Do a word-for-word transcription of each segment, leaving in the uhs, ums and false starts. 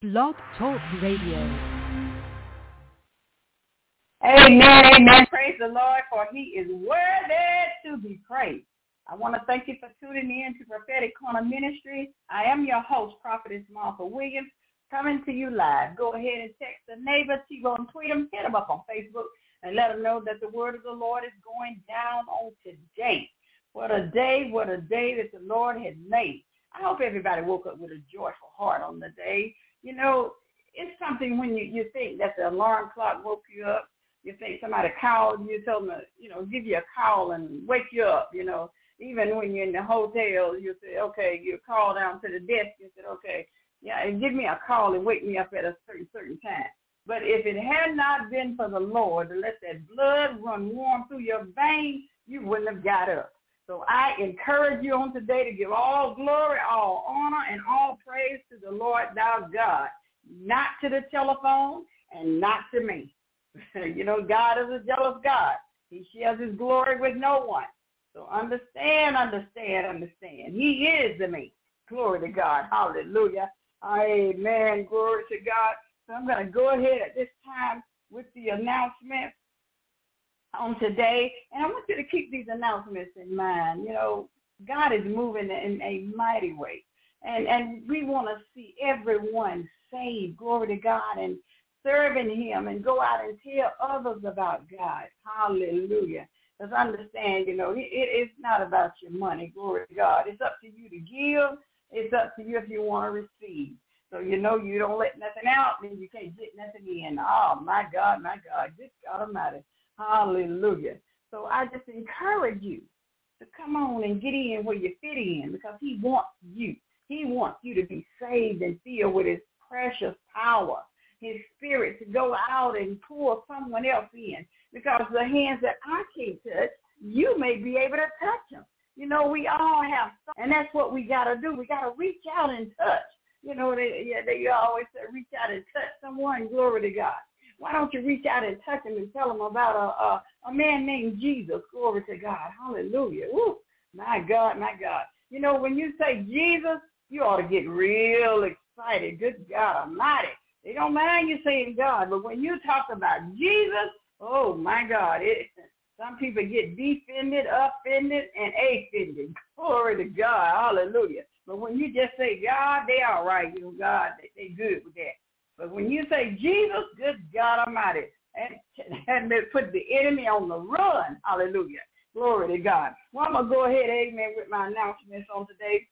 Blog Talk Radio. Amen, amen. Praise the Lord, for he is worthy to be praised. I want to thank you for tuning in to Prophetic Corner Ministry. I am your host, Prophetess Martha Williams, coming to you live. Go ahead and text a neighbor, T-Bone, tweet them, hit them up on Facebook, and let them know that the word of the Lord is going down on today. What a day, what a day that the Lord has made. I hope everybody woke up with a joyful heart on the day. You know, it's something when you, you think that the alarm clock woke you up. You think somebody called you, told them to, you know, give you a call and wake you up, you know. Even when you're in the hotel, you say, okay, you call down to the desk and said, okay, yeah, and give me a call and wake me up at a certain, certain time. But if it had not been for the Lord to let that blood run warm through your veins, you wouldn't have got up. So I encourage you on today to give all glory, all honor, and all praise to the Lord thou God, not to the telephone and not to me. You know, God is a jealous God. He shares his glory with no one. So understand, understand, understand. He is the me. Glory to God. Hallelujah. Amen. Glory to God. So I'm going to go ahead at this time with the announcement on today. And I want you to keep these announcements in mind. You know, God is moving in a mighty way. And, and we want to see everyone saved. Glory to God. And serving him and go out and tell others about God. Hallelujah. Because understand, you know, it, it's not about your money. Glory to God. It's up to you to give. It's up to you if you want to receive. So, you know, you don't let nothing out, then you can't get nothing in. Oh, my God, my God. Good God Almighty. Hallelujah. So I just encourage you to come on and get in where you fit in, because he wants you. He wants you to be saved and filled with his precious power, his spirit, to go out and pull someone else in, because the hands that I can't touch, you may be able to touch them. You know, we all have some, and that's what we got to do. We got to reach out and touch. You know, they, yeah, they always say reach out and touch someone. Glory to God. Why don't you reach out and touch them and tell them about a, a, a man named Jesus? Glory to God. Hallelujah. Woo. My God, my God. You know, when you say Jesus, you ought to get real excited. Good God Almighty. They don't mind you saying God, but when you talk about Jesus, oh, my God, it, some people get defended, offended, and offended. Glory to God. Hallelujah. But when you just say God, they all right. You know, God, they, they good with that. But when you say Jesus, good God Almighty, and, and they put the enemy on the run. Hallelujah. Glory to God. Well, I'm going to go ahead, amen, with my announcements on today.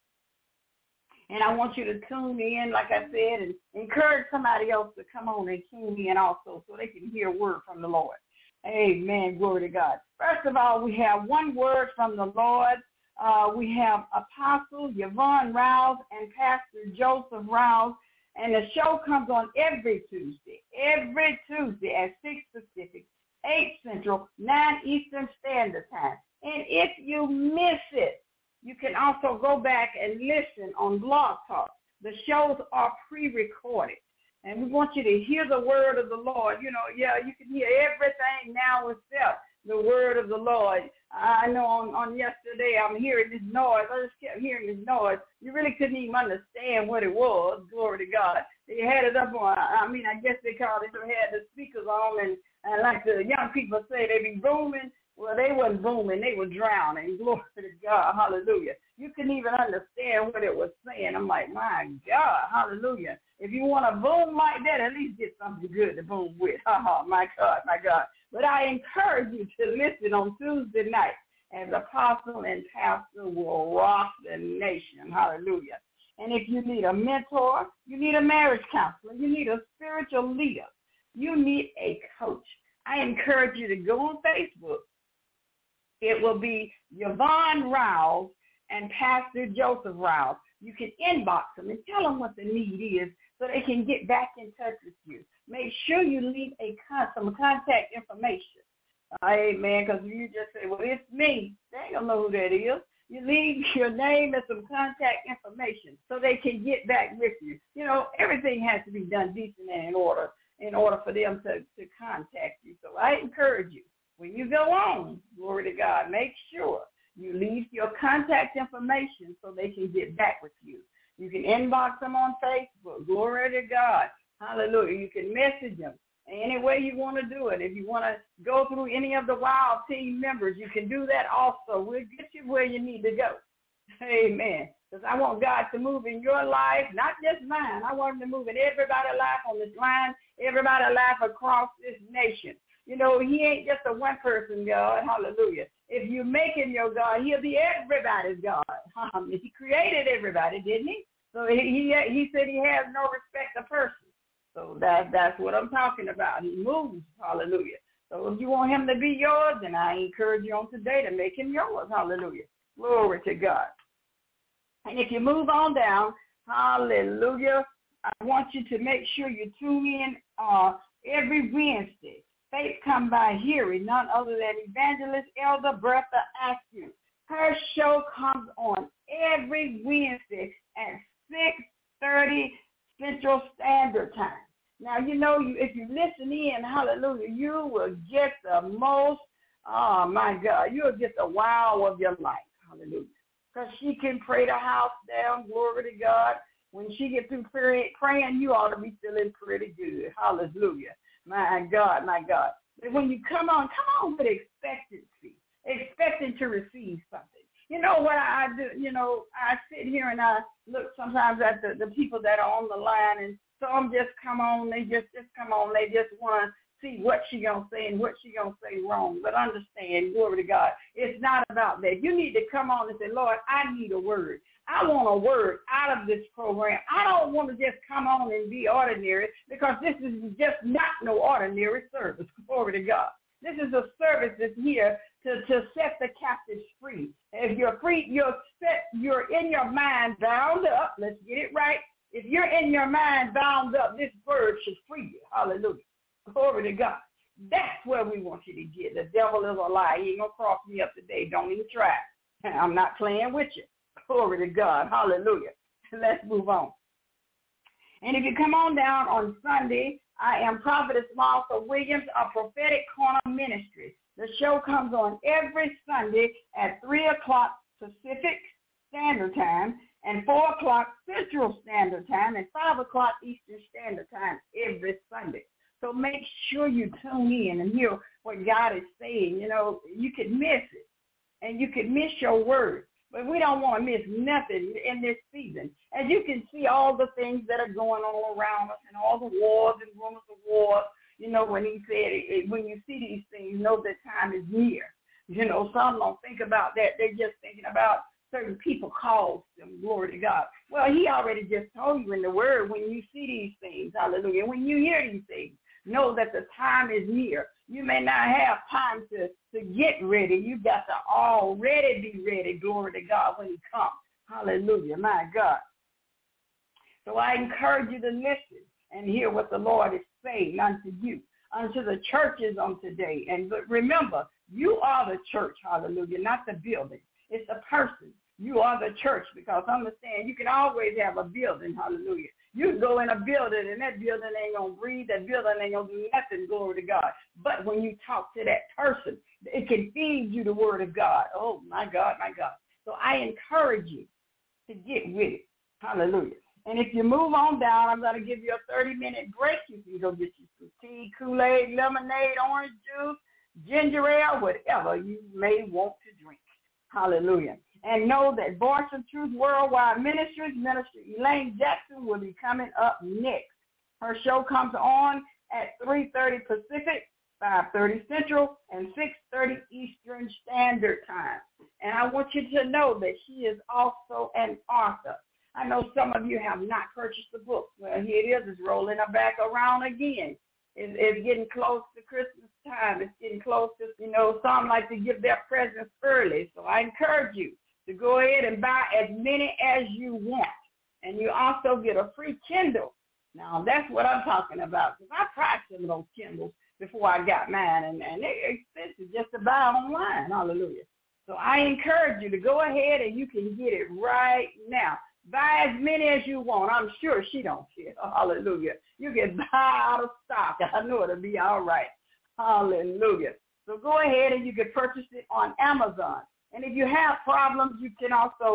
And I want you to tune in, like I said, and encourage somebody else to come on and tune in also so they can hear a word from the Lord. Amen. Glory to God. First of all, we have one word from the Lord. Uh, we have Apostle Yvonne Rouse and Pastor Joseph Rouse. And the show comes on every Tuesday, every Tuesday at six Pacific, eight Central, nine Eastern Standard Time. And if you miss it, you can also go back and listen on Blog Talk. The shows are pre-recorded. And we want you to hear the word of the Lord. You know, yeah, you can hear everything now except the word of the Lord. I know on, on yesterday I'm hearing this noise. I just kept hearing this noise. You really couldn't even understand what it was. Glory to God. They had it up on, I mean, I guess they called it, they had the speakers on, and, and like the young people say, they be booming. Well, they wasn't booming. They were drowning. Glory to God. Hallelujah. You couldn't even understand what it was saying. I'm like, my God. Hallelujah. If you want to boom like that, at least get something good to boom with. Oh, my God, my God. But I encourage you to listen on Tuesday night as Apostle and Pastor will rock the nation. Hallelujah. And if you need a mentor, you need a marriage counselor, you need a spiritual leader, you need a coach, I encourage you to go on Facebook. It will be Yvonne Rouse and Pastor Joseph Rouse. You can inbox them and tell them what the need is so they can get back in touch with you. Make sure you leave a con- some contact information. Amen, because you just say, well, it's me. They ain't going to know who that is. You leave your name and some contact information so they can get back with you. You know, everything has to be done decent and in order in order for them to, to contact you. So I encourage you, when you go on, glory to God, make sure you leave your contact information so they can get back with you. You can inbox them on Facebook. Glory to God. Hallelujah. You can message them any way you want to do it. If you want to go through any of the Wild team members, you can do that also. We'll get you where you need to go. Amen. Because I want God to move in your life, not just mine. I want him to move in everybody's life on this line, everybody's life across this nation. You know, he ain't just a one-person God. Hallelujah. If you make him your God, he'll be everybody's God. Um, he created everybody, didn't he? So he, he he said he has no respect of person. So that, that's what I'm talking about. He moves. Hallelujah. So if you want him to be yours, then I encourage you on today to make him yours. Hallelujah. Glory to God. And if you move on down, hallelujah, I want you to make sure you tune in uh, every Wednesday. Faith come by hearing, none other than Evangelist Elder Bertha Askew. Her show comes on every Wednesday at six thirty Central Standard Time. Now, you know, you, if you listen in, hallelujah, you will get the most, oh, my God, you'll get the wow of your life. Hallelujah. Because she can pray the house down, glory to God. When she gets through pray, praying, you ought to be feeling pretty good. Hallelujah. My God, my God. But when you come on, come on with expectancy, expecting to receive something. You know what I do? You know, I sit here and I look sometimes at the, the people that are on the line, and some just come on, they just, just come on, they just want to see what she going to say and what she going to say wrong. But understand, glory to God, it's not about that. You need to come on and say, Lord, I need a word. I want a word out of this program. I don't want to just come on and be ordinary, because this is just not no ordinary service. Glory to God. This is a service that's here to, to set the captives free. If you're free, you're set, you're in your mind bound up. Let's get it right. If you're in your mind bound up, this word should free you. Hallelujah. Glory to God. That's where we want you to get. The devil is a lie. He ain't going to cross me up today. Don't even try. I'm not playing with you. Glory to God. Hallelujah. Let's move on. And if you come on down on Sunday, I am Prophetess Martha Williams of Prophetic Corner Ministry. The show comes on every Sunday at three o'clock Pacific Standard Time and four o'clock Central Standard Time and five o'clock Eastern Standard Time every Sunday. So make sure you tune in and hear what God is saying. You know, you could miss it, and you could miss your word. But we don't want to miss nothing in this season. As you can see, all the things that are going on around us and all the wars and rumors of wars, you know, when he said, it, it, when you see these things, know that time is near. You know, some don't think about that. They're just thinking about certain people cause them, glory to God. Well, he already just told you in the word, when you see these things, hallelujah, when you hear these things, know that the time is near. You may not have time to, to get ready. You got to already be ready, glory to God, when he comes. Hallelujah, my God. So I encourage you to listen and hear what the Lord is saying unto you, unto the churches on today. And remember, you are the church, hallelujah, not the building. It's the person. You are the church, because understand, you can always have a building, hallelujah. You can go in a building, and that building ain't going to breathe. That building ain't going to do nothing, glory to God. But when you talk to that person, it can feed you the word of God. Oh, my God, my God. So I encourage you to get with it. Hallelujah. And if you move on down, I'm going to give you a thirty-minute break. You can go get you some tea, Kool-Aid, lemonade, orange juice, ginger ale, whatever you may want to drink. Hallelujah. And know that Voice of Truth Worldwide Ministries, Minister Elaine Jackson, will be coming up next. Her show comes on at three thirty Pacific, five thirty Central, and six thirty Eastern Standard Time. And I want you to know that she is also an author. I know some of you have not purchased the book. Well, here it is. It's rolling her back around again. It's, it's getting close to Christmas time. It's getting close to, you know, some like to give their presents early. So I encourage you to go ahead and buy as many as you want. And you also get a free Kindle. Now, that's what I'm talking about, because I tried some of those Kindles before I got mine, and, and they're expensive just to buy online. Hallelujah. So I encourage you to go ahead and you can get it right now. Buy as many as you want. I'm sure she don't care. Hallelujah. You can buy out of stock. I know it'll be all right. Hallelujah. So go ahead and you can purchase it on Amazon. And if you have problems, you can also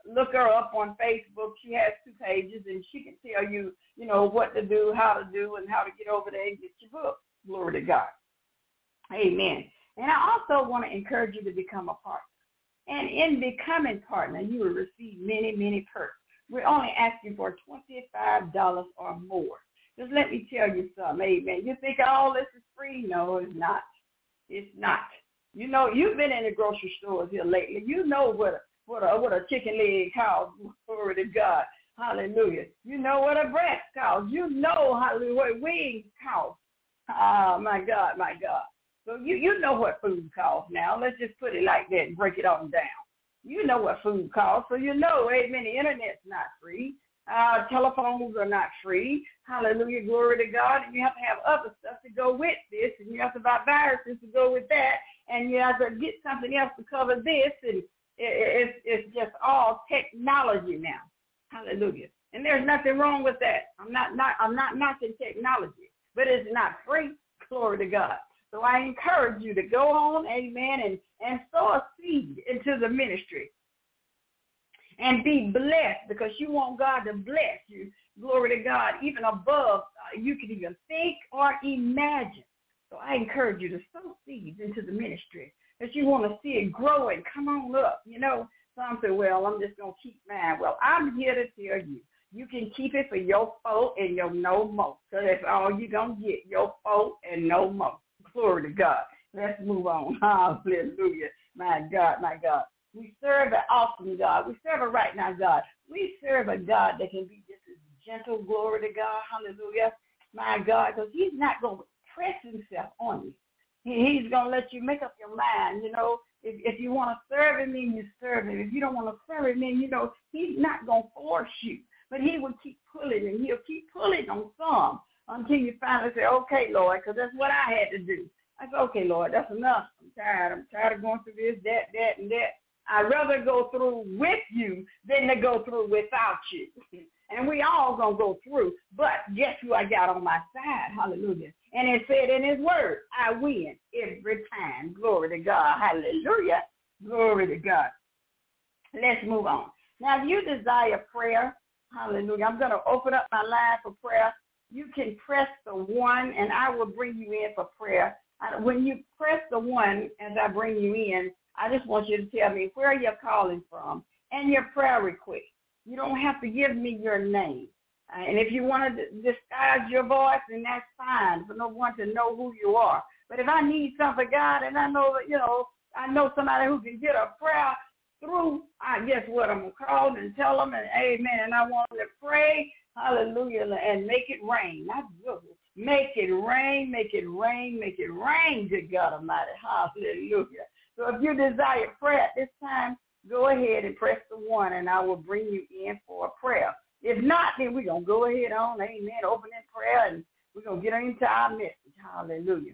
look her up on Facebook. She has two pages, and she can tell you, you know, what to do, how to do, and how to get over there and get your book. Glory to God. Amen. And I also want to encourage you to become a partner. And in becoming partner, you will receive many, many perks. We're only asking for twenty-five dollars or more. Just let me tell you something, amen. You think all this is free? No, it's not. It's not. You know, you've been in the grocery stores here lately. You know what a, what a, what a chicken leg costs. Glory to God. Hallelujah. You know what a breast costs. You know, hallelujah, what wings cost. Oh, my God, my God. So you, you know what food costs now. Let's just put it like that and break it on down. You know what food costs, so you know, amen, the internet's not free. Uh, telephones are not free. Hallelujah, glory to God. And you have to have other stuff to go with this, and you have to buy viruses to go with that, and you have to get something else to cover this, and it, it, it's, it's just all technology now. Hallelujah. And there's nothing wrong with that. I'm not, not, I'm not knocking technology, but it's not free. Glory to God. So I encourage you to go on, amen, and, and sow a seed into the ministry and be blessed, because you want God to bless you. Glory to God, even above uh, you can even think or imagine. So I encourage you to sow seeds into the ministry, because you want to see it grow and come on up. You know, some say, well, I'm just going to keep mine. Well, I'm here to tell you, you can keep it for your folk and your no more. So that's all you're going to get, your folk and no more. Glory to God. Let's move on. Hallelujah. My God, my God. We serve an awesome God. We serve a right now God. We serve a God that can be just as gentle. Glory to God. Hallelujah. My God, because he's not going to press himself on you. He, he's going to let you make up your mind. You know, if, if you want to serve him, then you serve him. If you don't want to serve him, then, you know, he's not going to force you. But he will keep pulling, and he'll keep pulling on some until you finally say, okay, Lord, because that's what I had to do. I said, okay, Lord, that's enough. I'm tired. I'm tired of going through this, that, that, and that. I'd rather go through with you than to go through without you. And we all going to go through. But guess who I got on my side? Hallelujah. And it said in his word, I win every time. Glory to God. Hallelujah. Glory to God. Let's move on. Now, if you desire prayer, hallelujah, I'm going to open up my line for prayer. You can press the one, and I will bring you in for prayer. When you press the one, as I bring you in, I just want you to tell me where you're calling from and your prayer request. You don't have to give me your name. Uh, and if you want to disguise your voice, then that's fine for no one to know who you are. But if I need something, God, and I know that, you know, I know somebody who can get a prayer through, I guess what, I'm going to call and tell them, and amen, and I want them to pray, hallelujah, and make it rain. Not good. Make it rain, make it rain, make it rain, good God Almighty. Hallelujah. So if you desire prayer at this time, go ahead and press the one, and I will bring you in for a prayer. If not, then we're going to go ahead on, amen, open in prayer, and we're going to get into our message. Hallelujah.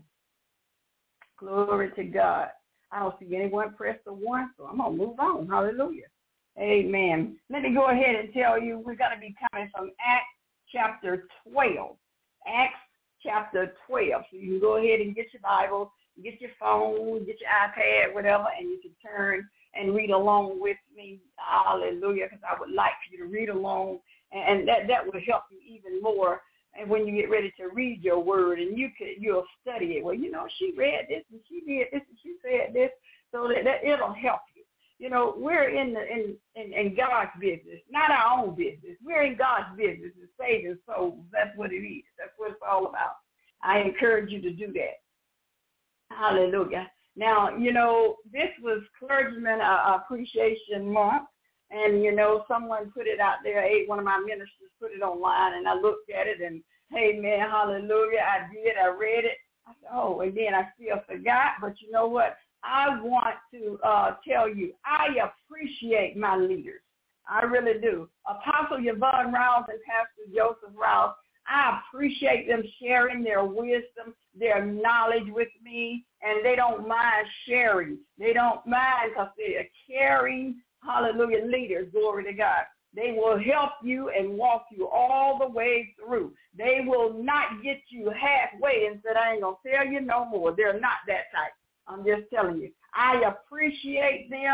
Glory to God. I don't see anyone press the one, so I'm going to move on. Hallelujah. Amen. Let me go ahead and tell you, we're going to be coming from Acts chapter twelve. Acts chapter twelve. So you can go ahead and get your Bible, get your phone, get your iPad, whatever, and you can turn and read along with me. Hallelujah, because I would like for you to read along, and that, that will help you even more. And when you get ready to read your word, and you could, you'll study it. Well, you know, she read this, and she did this, and she said this, so that, that it'll help you. You know, we're in, the, in, in, in God's business, not our own business. We're in God's business and saving souls. That's what it is. That's what it's all about. I encourage you to do that. Hallelujah. Now, you know, this was Clergyman uh, Appreciation Month, and, you know, someone put it out there. One of my ministers put it online, and I looked at it, and, hey, man, hallelujah, I did. I read it. I said, oh, and then I still forgot, but you know what? I want to uh, tell you, I appreciate my leaders. I really do. Apostle Yvonne Rouse and Pastor Joseph Rouse, I appreciate them sharing their wisdom, their knowledge with me, and they don't mind sharing. They don't mind because they are caring, hallelujah, leaders, glory to God. They will help you and walk you all the way through. They will not get you halfway and say, I ain't going to tell you no more. They're not that type. I'm just telling you. I appreciate them.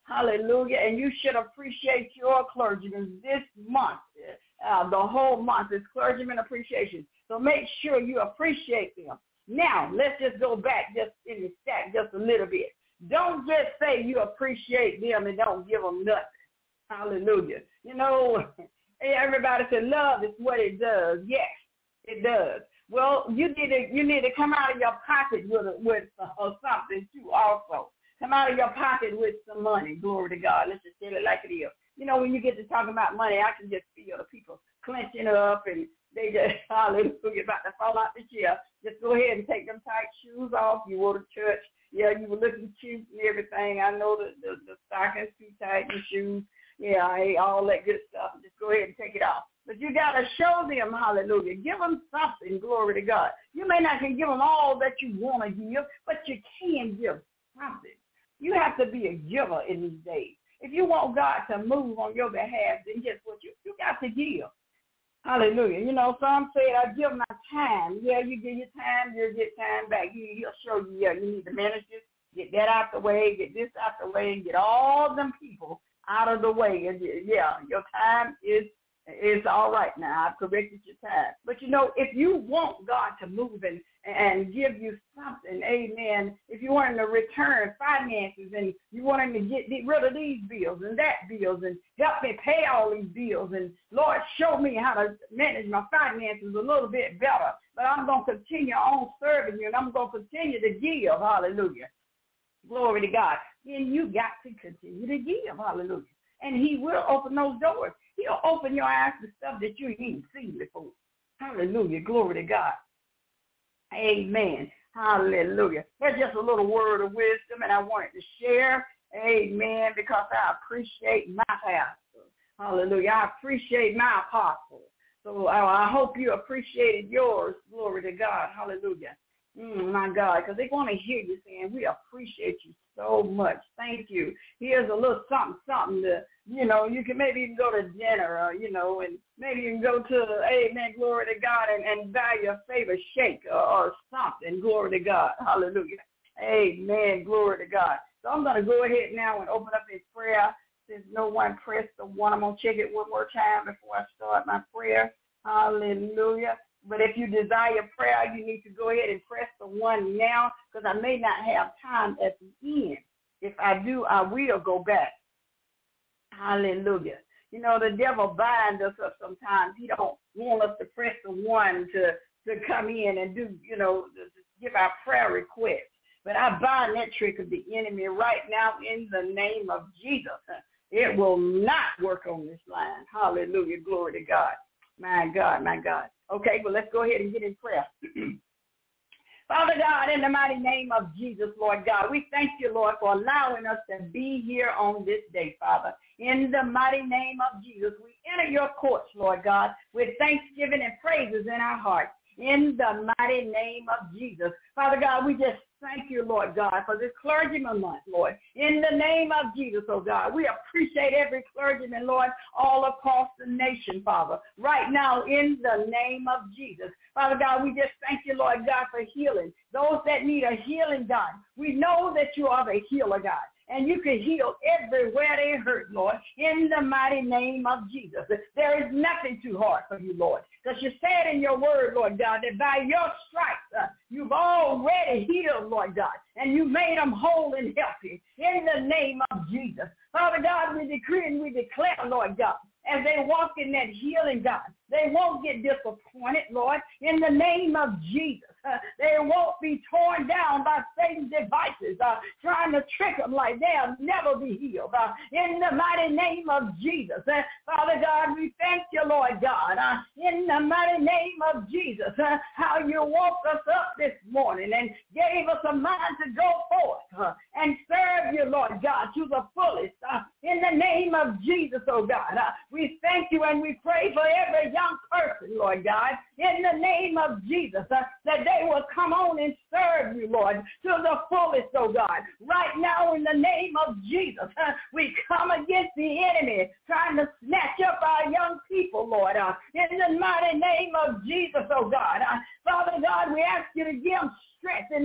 Hallelujah. And you should appreciate your clergymen this month. Uh, the whole month is clergyman appreciation. So make sure you appreciate them. Now, let's just go back just in the stack just a little bit. Don't just say you appreciate them and don't give them nothing. Hallelujah. You know, everybody said love is what it does. Yes, it does. Well, you need to you need to come out of your pocket with with uh, something too also. Come out of your pocket with some money. Glory to God. Let's just say it like it is. You know, when you get to talking about money, I can just feel the people clenching up and they just, hallelujah, about to fall out the chair. Just go ahead and take them tight shoes off. You go to church. Yeah, you were looking cute and everything. I know the, the, the stockings too tight, the shoes. Yeah, hey, all that good stuff. Just go ahead and take it off. But you got to show them, hallelujah. Give them something, glory to God. You may not can give them all that you want to give, but you can give something. You have to be a giver in these days. If you want God to move on your behalf, then guess what? You, you got to give. Hallelujah. You know, some say, I give my time. Yeah, you give your time, you'll get time back. He, he'll show you, yeah, you need to manage this, get that out the way, get this out the way, and get all them people out of the way. And yeah, your time is is all right now. I've corrected your time. But, you know, if you want God to move and, and give you something, amen, if you want him to return finances and you want him to get rid of these bills and that bills and help me pay all these bills and, Lord, show me how to manage my finances a little bit better. But I'm going to continue on serving you and I'm going to continue to give, hallelujah. Glory to God. Then you got to continue to give, hallelujah. And he will open those doors. He'll open your eyes to stuff that you ain't seen before. Hallelujah. Glory to God. Amen. Hallelujah. That's just a little word of wisdom, and I wanted to share. Amen. Because I appreciate my pastor. Hallelujah. I appreciate my apostle. So I, I hope you appreciated yours. Glory to God. Hallelujah. Mm, my God, because they want to hear you saying, we appreciate you so much. Thank you. Here's a little something, something to, you know, you can maybe even go to dinner, or, you know, and maybe you can go to, amen, glory to God, and, and buy your favorite shake or, or something, glory to God. Hallelujah. Amen, glory to God. So I'm going to go ahead now and open up in prayer. Since no one pressed the one, I'm going to check it one more time before I start my prayer. Hallelujah. But if you desire prayer, you need to go ahead and press the one now, because I may not have time at the end. If I do, I will go back. Hallelujah. You know, the devil binds us up sometimes. He don't want us to press the one to, to come in and do, you know, to, to give our prayer request. But I bind that trick of the enemy right now in the name of Jesus. It will not work on this line. Hallelujah. Glory to God. My God, my God. Okay, well, let's go ahead and get in prayer. Father God, in the mighty name of Jesus, Lord God, we thank you, Lord, for allowing us to be here on this day, Father. In the mighty name of Jesus, we enter your courts, Lord God, with thanksgiving and praises in our hearts. In the mighty name of Jesus. Father God, we just thank you, Lord God, for this clergyman month, Lord. In the name of Jesus, oh God, we appreciate every clergyman, Lord, all across the nation, Father. Right now, in the name of Jesus. Father God, we just thank you, Lord God, for healing. Those that need a healing, God, we know that you are the healer, God. And you can heal everywhere they hurt, Lord, in the mighty name of Jesus. There is nothing too hard for you, Lord, because you said in your word, Lord God, that by your stripes uh, you've already healed, Lord God, and you made them whole and healthy in the name of Jesus. Father God, we decree and we declare, Lord God, as they walk in that healing, God, they won't get disappointed, Lord, in the name of Jesus. Uh, they won't be torn down by Satan's devices, uh, trying to trick them like they'll never be healed. Uh, in the mighty name of Jesus. Uh, Father God, we thank you, Lord God, uh, in the mighty name of Jesus, uh, how you woke us up this morning and gave us a mind to go forth uh, and serve you, Lord God, to the fullest. Uh, in the name of Jesus, oh God, uh, we thank you and we pray for every young person, Lord God, in the name of Jesus, uh, that they will come on and serve you, Lord, to the fullest, oh God. Right now, in the name of Jesus, uh, we come against the enemy trying to snatch up our young people, Lord, uh, in the mighty name of Jesus, oh God. Uh, Father God, we ask you to give them strength in this season.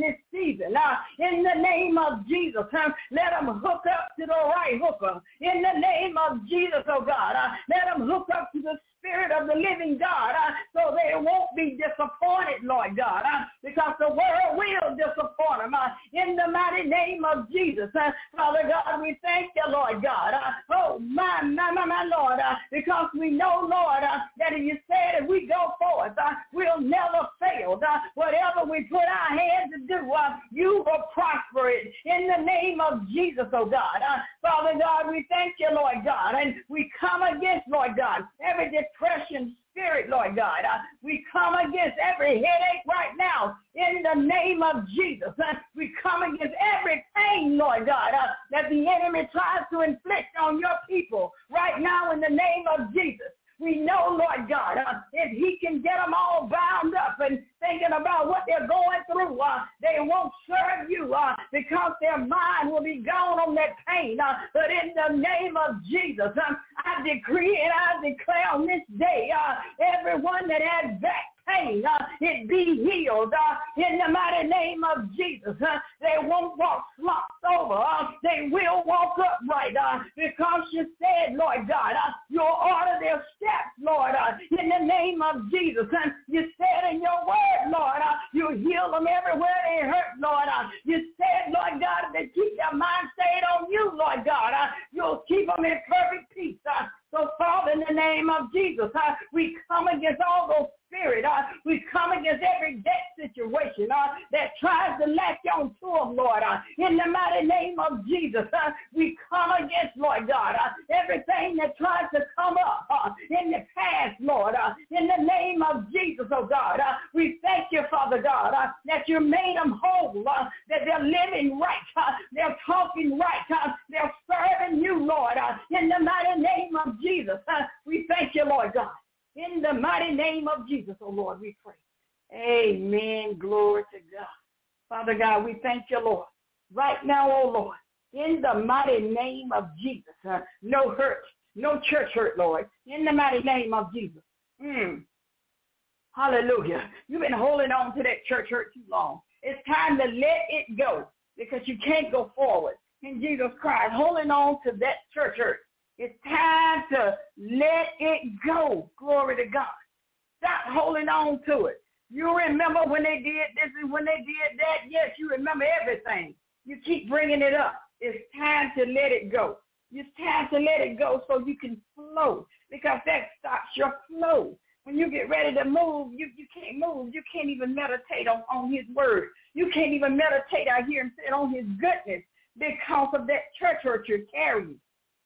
season. Uh, in the name of Jesus, uh, let them hook up to the right hooker. In the name of Jesus, oh God, uh, let them hook up to the Spirit of the living God, uh, so they won't be disappointed, Lord God, uh, because the world will disappoint them. Uh, in the mighty name of Jesus, uh, Father God, we thank you, Lord God. Uh, oh, my, my, my, my Lord, uh, because we know, Lord, uh, that you said if we go forth, uh, we'll never fail. Uh, whatever we put our hands to do, uh, you will prosper it in the name of Jesus, oh God. Uh, Father God, we thank you, Lord God, and we come against, Lord God, every depression spirit, Lord God. Uh, we come against every headache right now in the name of Jesus. Uh, we come against every pain, Lord God, uh, that the enemy tries to inflict on your people right now in the name of Jesus. We know, Lord God, uh, if he can get them all bound up and thinking about what they're going through, uh, they won't serve you uh, because their mind will be gone on that pain. Uh, but in the name of Jesus, uh, I decree and I declare on this day, uh, everyone that has back pain, uh, it be healed uh, in the mighty name of Jesus. Uh, they won't walk slumped over. Uh, they will walk upright uh, because you said, Lord God, uh, you'll order their steps, Lord, uh, in the name of Jesus. And you said in your word, Lord, uh, you heal them everywhere they hurt, Lord. Uh, you said, Lord God, if they keep their mind stayed on you, Lord God, uh, you'll keep them in perfect peace. Uh, So, Father, in the name of Jesus, uh, we come against all those spirits. Uh, we come against every debt situation uh, that tries to latch on to them, Lord. Uh, in the mighty name of Jesus, uh, we come against, Lord God, uh, everything that tries to come up uh, in the past, Lord. Uh, in the name of Jesus, oh God, uh, we thank you, Father God, uh, that you made them whole, uh, that they're living right, uh, they're talking right, uh, they're serving you, Lord, uh, in the mighty name of Jesus. Uh, we thank you, Lord God. In the mighty name of Jesus, oh Lord, we pray. Amen. Glory to God. Father God, we thank you, Lord. Right now, oh Lord, in the mighty name of Jesus, uh, no hurt, no church hurt, Lord. In the mighty name of Jesus. Mm. Hallelujah. You've been holding on to that church hurt too long. It's time to let it go because you can't go forward in Jesus Christ. Holding on to that church hurt. It's time to let it go. Glory to God. Stop holding on to it. You remember when they did this and when they did that? Yes, you remember everything. You keep bringing it up. It's time to let it go. It's time to let it go so you can flow because that stops your flow. When you get ready to move, you, you can't move. You can't even meditate on, on his word. You can't even meditate, I hear him say, on his goodness because of that church hurt you're carrying.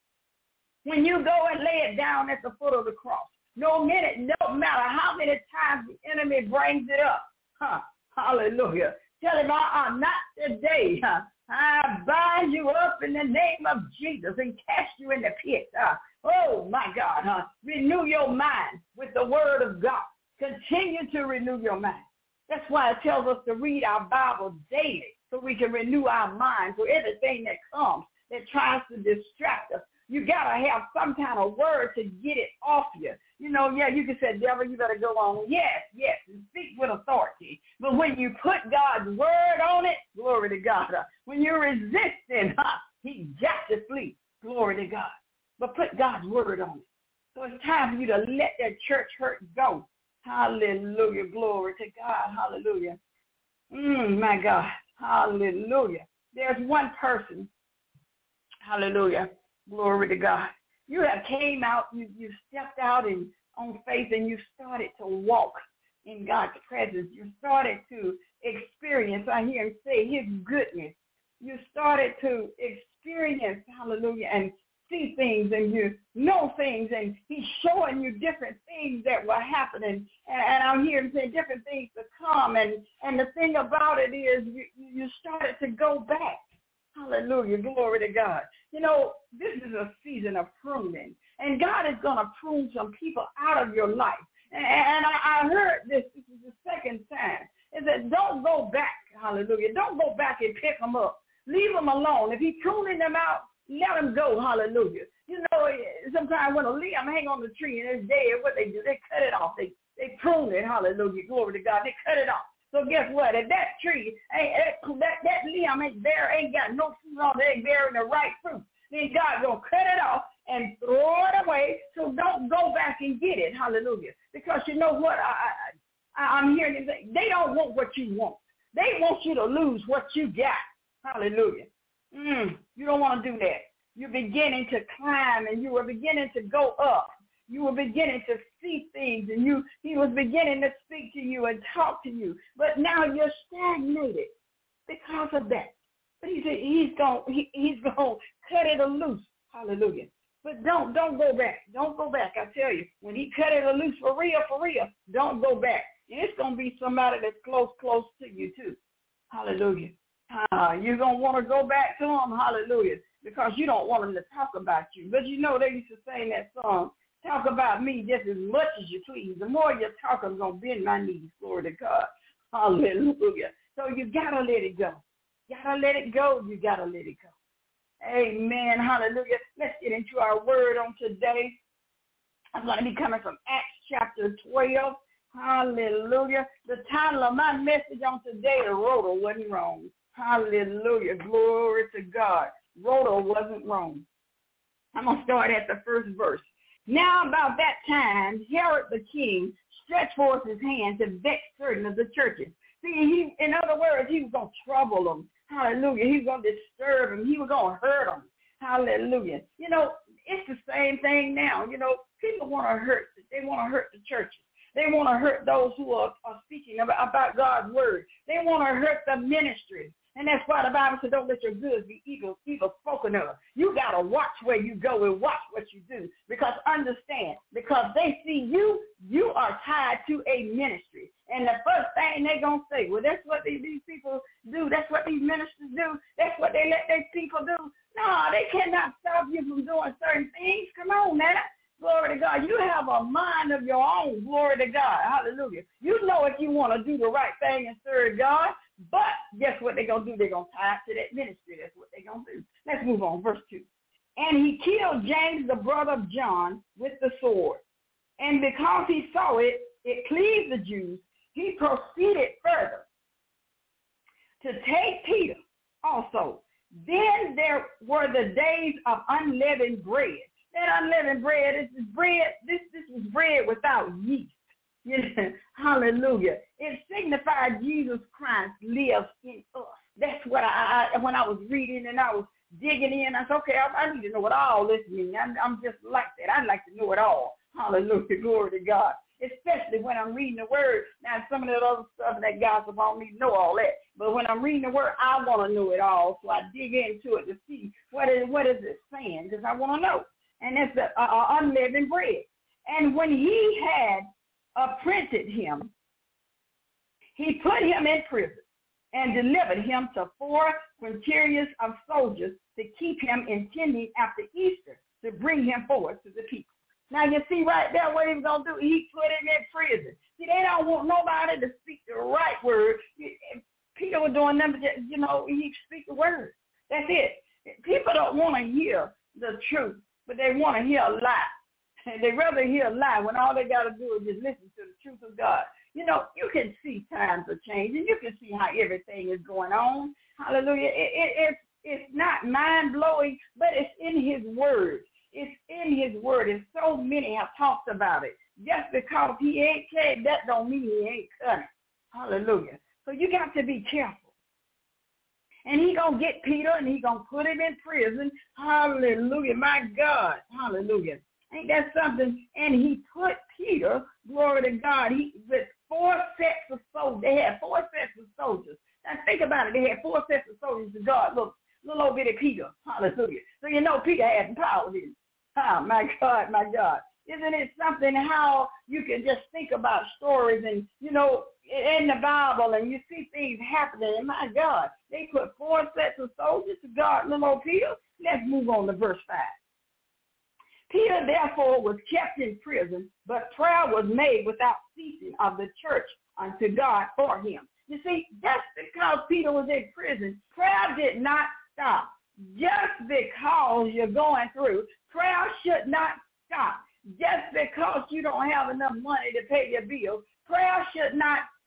When you go and lay it down at the foot of the cross, no minute, no matter how many times the enemy brings it up, huh? Hallelujah. Tell him, uh-uh, not today. Huh? I bind you up in the name of Jesus and cast you in the pit. Huh? Oh, my God. Huh? Renew your mind with the word of God. Continue to renew your mind. That's why it tells us to read our Bible daily so we can renew our mind. So everything that comes that tries to distract us, you got to have some kind of word to get it off you. You know, yeah, you can say, devil, you better go on. Yes, yes, and speak with authority. But when you put God's word on it, glory to God. Uh, when you're resisting, huh, he got to flee. Glory to God. But put God's word on it. So it's time for you to let that church hurt go. Hallelujah. Glory to God. Hallelujah. Mm, my God. Hallelujah. There's one person. Hallelujah. Glory to God. You have came out, you, you stepped out in, on faith and you started to walk in God's presence. You started to experience, I hear him say, his goodness. You started to experience, hallelujah, and see things and you know things and he's showing you different things that were happening. And, and I'm hearing him say different things to come. And, and the thing about it is you, you started to go back. Hallelujah. Glory to God. You know, this is a season of pruning, and God is going to prune some people out of your life. And, and I, I heard this, this is the second time, is that don't go back. Hallelujah. Don't go back and pick them up. Leave them alone. If he's pruning them out, let them go. Hallelujah. You know, sometimes when a limb hang on the tree and it's dead, what they do, they cut it off. They, they prune it. Hallelujah. Glory to God. They cut it off. So guess what? If that tree, ain't, that, that limb ain't there, ain't got no fruit on it, ain't bearing the right fruit, then God going to cut it off and throw it away. So don't go back and get it. Hallelujah. Because you know what? I, I, I'm hearing this. They don't want what you want. They want you to lose what you got. Hallelujah. Mm, you don't want to do that. You're beginning to climb and you are beginning to go up. You were beginning to see things, and you he was beginning to speak to you and talk to you. But now you're stagnated because of that. But he said he's going he, he's going to cut it loose. Hallelujah. But don't don't go back. Don't go back. I tell you, when he cut it loose for real, for real, don't go back. And it's going to be somebody that's close, close to you too. Hallelujah. Uh, you're going to want to go back to him. Hallelujah. Because you don't want him to talk about you. But you know they used to sing that song, talk about me just as much as you please. The more you talk, I'm going to bend my knees. Glory to God. Hallelujah. So you got to let it go. You got to let it go. You got to let it go. Amen. Hallelujah. Let's get into our word on today. I'm going to be coming from Acts chapter twelve. Hallelujah. The title of my message on today, the rotor wasn't wrong. Hallelujah. Glory to God. Rotor wasn't wrong. I'm going to start at the first verse. Now about that time, Herod the king stretched forth his hand to vex certain of the churches. See, he, in other words, he was going to trouble them. Hallelujah. He was going to disturb them. He was going to hurt them. Hallelujah. You know, it's the same thing now. You know, people want to hurt. They want to hurt the churches. They want to hurt those who are, are speaking about, about God's word. They want to hurt the ministry. And that's why the Bible says, don't let your goods be evil, evil spoken of. You got to watch where you go and watch what you do. Because understand, because they see you, you are tied to a ministry. And the first thing they're going to say, well, that's what these, these people do. That's what these ministers do. That's what they let their people do. No, they cannot stop you from doing certain things. Come on, man. Glory to God. You have a mind of your own. Glory to God. Hallelujah. You know if you want to do the right thing and serve God. But guess what they're going to do? They're going to tie it to that ministry. That's what they're going to do. Let's move on. Verse two. And he killed James, the brother of John, with the sword. And because he saw it, it pleased the Jews, he proceeded further to take Peter also. Then there were the days of unleavened bread. That unleavened bread, this is bread, this, this was bread without yeast. Yeah. Hallelujah. It signified Jesus Christ lives in us. That's what I, I when I was reading and I was digging in, I said, okay, I, I need to know what all this means. I'm, I'm just like that. I'd like to know it all. Hallelujah. Glory to God. Especially when I'm reading the word. Now, some of that other stuff, that gossip, I don't need to know all that. But when I'm reading the word, I want to know it all. So I dig into it to see what is, what is it saying, because I want to know. And it's the uh, unleavened bread. And when he had apprenticed him, he put him in prison and delivered him to four quintillions of soldiers to keep him intending after Easter to bring him forward to the people. Now you see right there what he's going to do. He put him in prison. See, they don't want nobody to speak the right word. Peter was doing them, you know, he speak the word. That's it. People don't want to hear the truth, but they want to hear a lie. They rather hear a lie when all they got to do is just listen to the truth of God. You know, you can see times are changing. You can see how everything is going on. Hallelujah. It, it, it's, it's not mind-blowing, but it's in his word. It's in his word, and so many have talked about it. Just because he ain't said, that don't mean he ain't cutting. Hallelujah. So you got to be careful. And he going to get Peter, and he going to put him in prison. Hallelujah. My God. Hallelujah. Ain't that something? And he put Peter, glory to God, he with four sets of soldiers. They had four sets of soldiers. Now think about it. They had four sets of soldiers to guard little, little old bitty Peter. Hallelujah. So you know Peter had some power, didn't he? Oh, my God, my God. Isn't it something how you can just think about stories and, you know, in the Bible and you see things happening. And my God, they put four sets of soldiers to guard little old Peter. Let's move on to verse five. Peter, therefore, was kept in prison, but prayer was made without ceasing of the church unto God for him. You see, just because Peter was in prison, prayer did not stop. Just because you're going through, prayer should not stop. Just because you don't have enough money to pay your bills, prayer should not stop.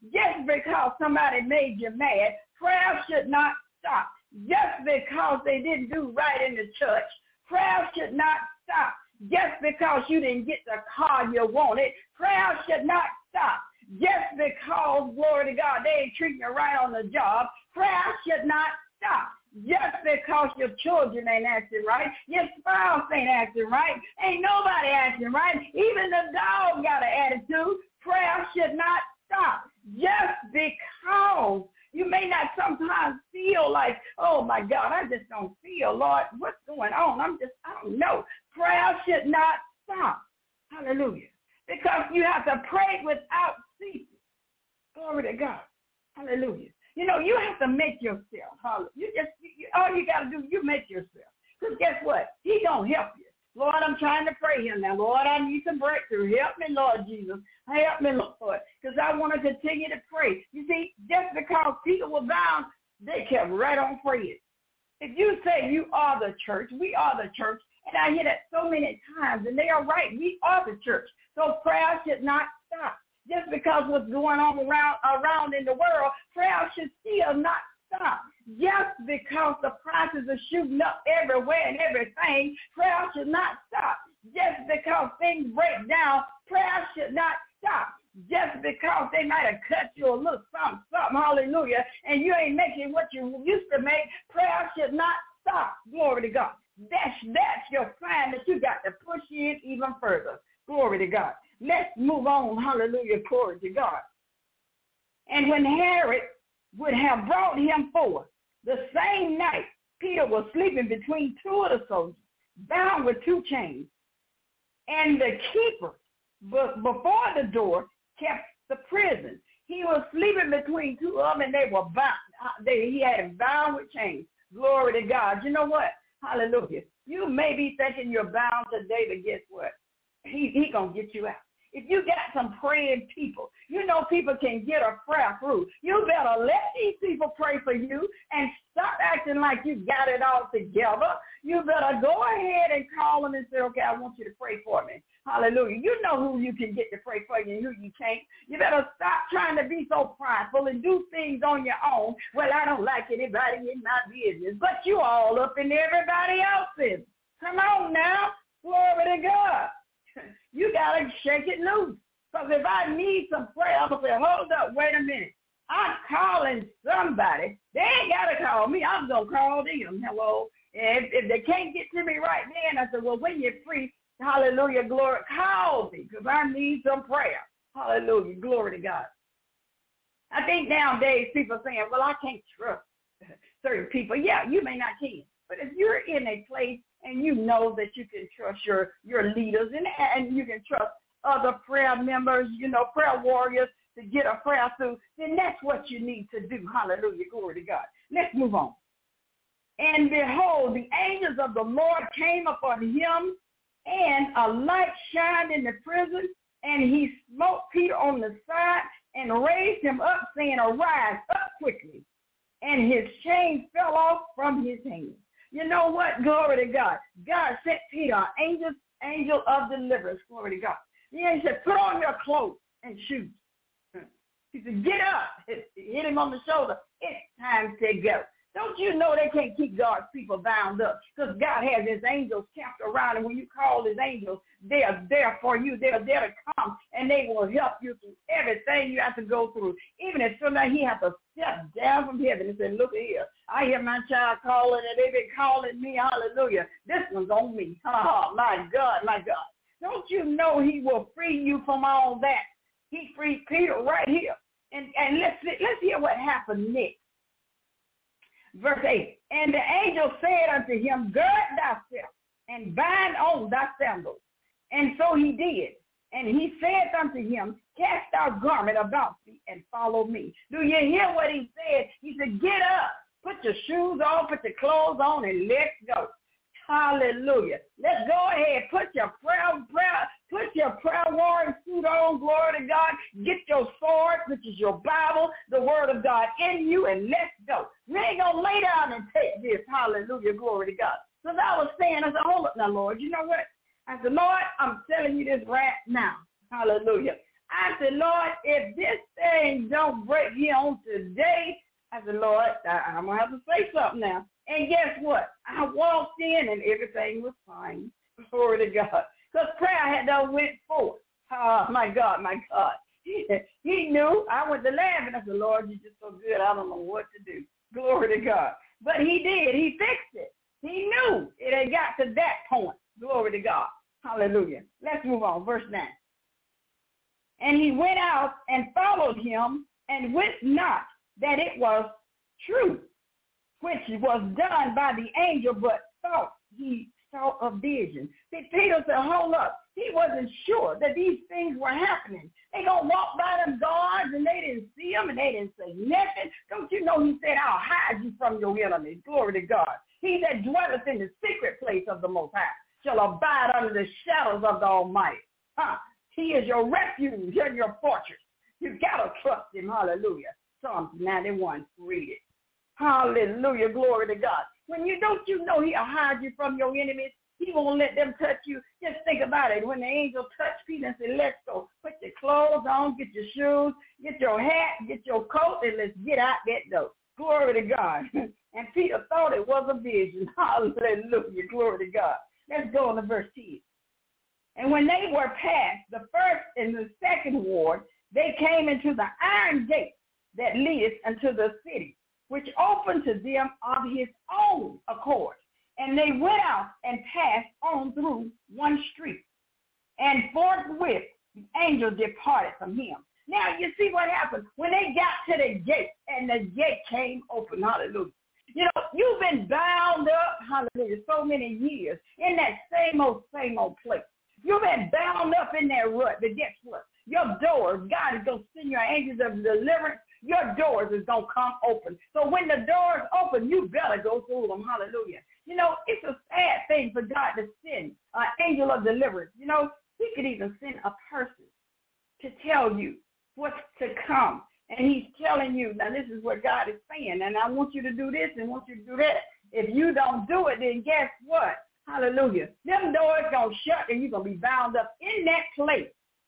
Just because somebody made you mad, prayer should not stop. Just because they didn't do right in the church, prayer should not stop. Just because you didn't get the car you wanted, prayer should not stop. Just because, glory to God, they ain't treating you right on the job, prayer should not stop. Just because your children ain't acting right, your spouse ain't acting right, ain't nobody acting right, even the dog got an attitude, prayer should not stop. Just because you may not sometimes feel like, oh my God, I just don't feel, Lord, what's going on? I'm just, I don't know. Prayer should not stop. Hallelujah. Because you have to pray without ceasing. Glory to God. Hallelujah. You know, you have to make yourself. Hallelujah. You just, you, all you got to do, you make yourself. Because guess what? He going to help you. Lord, I'm trying to pray here now. Lord, I need some breakthrough. Help me, Lord Jesus. Help me, Lord, because I want to continue to pray. You see, just because people were bound, they kept right on praying. If you say you are the church, we are the church, and I hear that so many times, and they are right. We are the church. So prayer should not stop. Just because what's going on around around in the world, prayer should still not stop. Just because the prices are shooting up everywhere and everything, prayer should not stop. Just because things break down, prayer should not stop. Just because they might have cut you a little something, something, hallelujah, and you ain't making what you used to make, prayer should not stop. Glory to God. That's, that's your sign that you got to push in even further. Glory to God. Let's move on. Hallelujah. Glory to God. And when Herod would have brought him forth, the same night Peter was sleeping between two of the soldiers, bound with two chains. And the keeper but before the door kept the prison. He was sleeping between two of them, and they were bound. They, he had him bound with chains. Glory to God. You know what? Hallelujah. You may be thinking you're bound today, but guess what? He he gonna get you out. If you got some praying people, you know people can get a prayer through. You better let these people pray for you and stop acting like you got it all together. You better go ahead and call them and say, okay, I want you to pray for me. Hallelujah. You know who you can get to pray for you and who you can't. You better stop trying to be so prideful and do things on your own. Well, I don't like anybody in my business, but you all up in everybody else's. Come on now. Glory to God. You got to shake it loose. Because if I need some prayer, I'm going to say, hold up, wait a minute. I'm calling somebody. They ain't got to call me. I'm going to call them. Hello. And if, if they can't get to me right then, I said, well, when you're free, hallelujah, glory, call me because I need some prayer. Hallelujah, glory to God. I think nowadays people are saying, well, I can't trust certain people. Yeah, you may not can. But if you're in a place and you know that you can trust your, your leaders and, and you can trust other prayer members, you know, prayer warriors to get a prayer through, then that's what you need to do. Hallelujah, glory to God. Let's move on. And behold, the angels of the Lord came upon him, and a light shined in the prison, and he smote Peter on the side and raised him up, saying, arise up quickly. And his chains fell off from his hands. You know what? Glory to God. God sent Peter, an angel, angel of deliverance. Glory to God. Yeah, he said, put on your clothes and shoes. He said, get up. Hit him on the shoulder. It's time to go. Don't you know they can't keep God's people bound up? Because God has his angels camped around, and when you call his angels, they are there for you. They are there to come, and they will help you through everything you have to go through. Even if somebody he has to step down from heaven and say, look here, I hear my child calling, and they've been calling me, hallelujah. This one's on me. Oh, my God, my God. Don't you know he will free you from all that? He freed Peter right here. And, and let's, let's hear what happened next. Verse eight, and the angel said unto him, gird thyself and bind on thy sandals. And so he did. And he said unto him, cast thy garment about thee and follow me. Do you hear what he said? He said, get up, put your shoes on, put your clothes on, and let's go. Hallelujah. Let's go ahead. Put your prayer, prayer, put your prayer warrior suit on. Glory to God. Get your sword, which is your Bible, the word of God in you, and let's go. We ain't going to lay down and take this. Hallelujah. Glory to God. So I was saying, I said, hold up now, Lord. You know what? I said, Lord, I'm telling you this right now. Hallelujah. I said, Lord, if this thing don't break here on today, I said, Lord, I, I'm going to have to say something now. And guess what? I walked in and everything was fine. Glory to God. Because prayer had done went forth. Oh, my God, my God. He, he knew. I went to laugh and I said, Lord, you're just so good. I don't know what to do. Glory to God. But he did. He fixed it. He knew it had got to that point. Glory to God. Hallelujah. Let's move on. Verse nine. And he went out and followed him and wist not that it was true, which was done by the angel, but thought he saw a vision. See, Peter said, hold up. He wasn't sure that these things were happening. They going to walk by them guards and they didn't see them and they didn't say nothing. Don't you know he said, I'll hide you from your enemies. Glory to God. He that dwelleth in the secret place of the Most High shall abide under the shadows of the Almighty. Huh? He is your refuge and your fortress. You got to trust him. Hallelujah. Psalms ninety-one. Read it. Hallelujah. Glory to God. When you don't you know he'll hide you from your enemies. He won't let them touch you. Just think about it. When the angel touched Peter and said, let's go. Put your clothes on, get your shoes, get your hat, get your coat, and let's get out that door. Glory to God. And Peter thought it was a vision. Hallelujah. Glory to God. Let's go on to verse ten. And when they were past the first and the second ward, they came into the iron gate that leadeth unto the city, which opened to them of his own accord. And they went out and passed on through one street. And forthwith the angel departed from him. Now you see what happened when they got to the gate and the gate came open. Hallelujah. You know, you've been bound up, hallelujah, so many years in that same old, same old place. You've been bound up in that rut, but guess what? Your doors, God is going to send your angels of deliverance. Your doors is going to come open. So when the doors open, you better go through them. Hallelujah. You know, it's a sad thing for God to send an angel of deliverance. You know, he could even send a person to tell you what's to come. And he's telling you, now this is what God is saying, and I want you to do this and want you to do that. If you don't do it, then guess what? Hallelujah. Them doors going to shut and you're going to be bound up in that place.